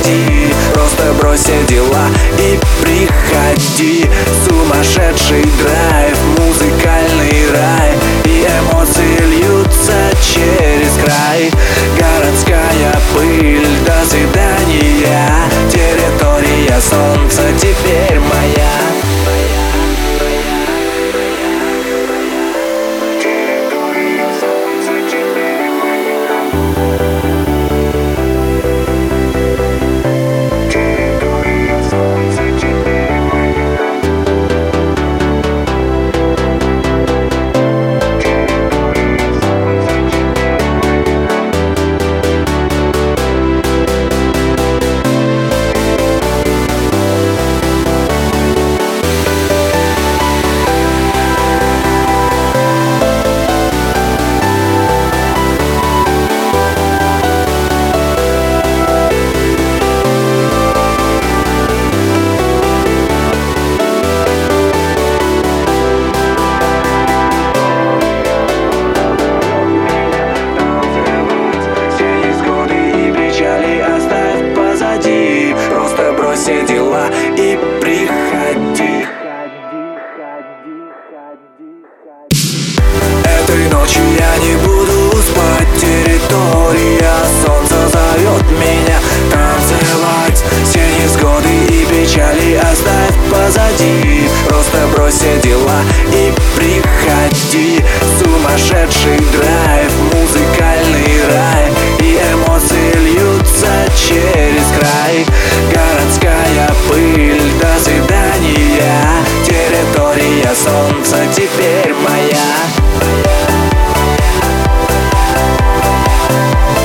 позади. Просто брось все дела и приходи. Сумасшедший драйв, музыкальный рай, и эмоции льются через край. Городская пыль, до свидания. Территория солнца теперь моя. Все дела и приходи. Этой ночью я не буду спать. Территория солнца зовет меня танцевать. Все невзгоды и печали оставь позади. Просто брось все дела и приходи. Сумасшедший драйв, музыкальный рай, и эмоции льются через край. Городская пыль, до свидания. Территория солнца теперь моя.